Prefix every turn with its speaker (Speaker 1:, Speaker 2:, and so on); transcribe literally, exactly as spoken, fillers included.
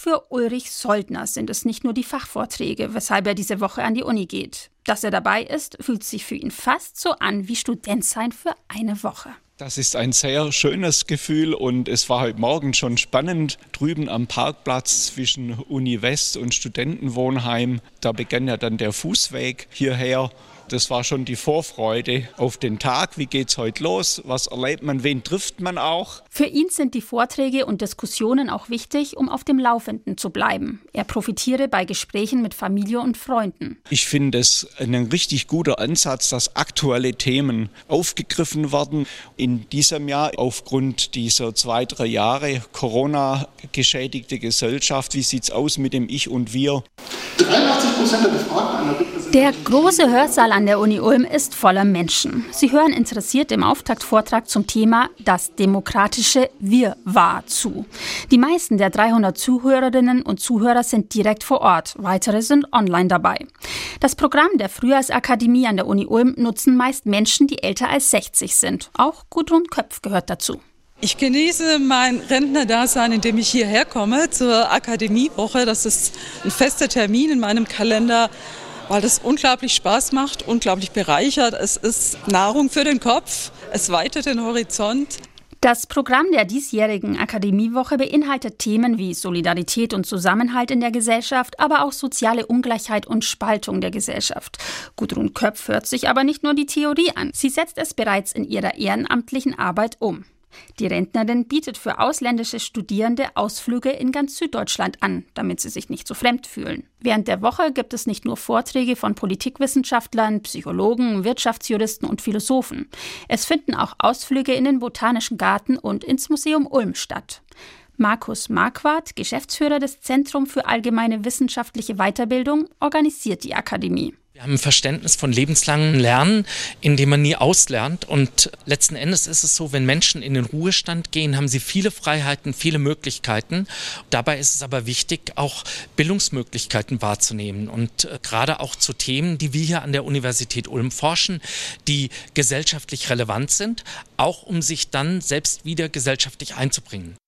Speaker 1: für Ulrich Soldner sind es nicht nur die Fachvorträge, weshalb er diese Woche an die Uni geht. Dass er dabei ist, fühlt sich für ihn fast so an wie Student sein für eine Woche.
Speaker 2: Das ist ein sehr schönes Gefühl und es war heute Morgen schon spannend. Drüben am Parkplatz zwischen Uni West und Studentenwohnheim, da begann ja dann der Fußweg hierher. Das war schon die Vorfreude auf den Tag. Wie geht's heute los? Was erlebt man? Wen trifft man auch?
Speaker 1: Für ihn sind die Vorträge und Diskussionen auch wichtig, um auf dem Laufenden zu bleiben. Er profitiere bei Gesprächen mit Familie und Freunden.
Speaker 2: Ich finde es ein richtig guter Ansatz, dass aktuelle Themen aufgegriffen werden. In diesem Jahr aufgrund dieser zwei, drei Jahre Corona-geschädigte Gesellschaft. Wie sieht's aus mit dem Ich und Wir?
Speaker 3: dreiundachtzig Prozent der Befragten einer
Speaker 1: Der große Hörsaal an der Uni Ulm ist voller Menschen. Sie hören interessiert im Auftaktvortrag zum Thema Das demokratische Wirrwarr zu. Die meisten der dreihundert Zuhörerinnen und Zuhörer sind direkt vor Ort, weitere sind online dabei. Das Programm der Frühjahrsakademie an der Uni Ulm nutzen meist Menschen, die älter als sechzig sind. Auch Gudrun Köpf gehört dazu.
Speaker 4: Ich genieße mein Rentnerdasein, indem ich hierher komme zur Akademiewoche. Das ist ein fester Termin in meinem Kalender, weil das unglaublich Spaß macht, unglaublich bereichert. Es ist Nahrung für den Kopf, es weitet den Horizont.
Speaker 1: Das Programm der diesjährigen Akademiewoche beinhaltet Themen wie Solidarität und Zusammenhalt in der Gesellschaft, aber auch soziale Ungleichheit und Spaltung der Gesellschaft. Gudrun Köpf hört sich aber nicht nur die Theorie an, sie setzt es bereits in ihrer ehrenamtlichen Arbeit um. Die Rentnerin bietet für ausländische Studierende Ausflüge in ganz Süddeutschland an, damit sie sich nicht so fremd fühlen. Während der Woche gibt es nicht nur Vorträge von Politikwissenschaftlern, Psychologen, Wirtschaftsjuristen und Philosophen. Es finden auch Ausflüge in den Botanischen Garten und ins Museum Ulm statt. Markus Marquardt, Geschäftsführer des Zentrum für allgemeine wissenschaftliche Weiterbildung, organisiert die Akademie.
Speaker 5: Wir haben ein Verständnis von lebenslangem Lernen, in dem man nie auslernt. Und letzten Endes ist es so, wenn Menschen in den Ruhestand gehen, haben sie viele Freiheiten, viele Möglichkeiten. Dabei ist es aber wichtig, auch Bildungsmöglichkeiten wahrzunehmen. Und äh, gerade auch zu Themen, die wir hier an der Universität Ulm forschen, die gesellschaftlich relevant sind, auch um sich dann selbst wieder gesellschaftlich einzubringen.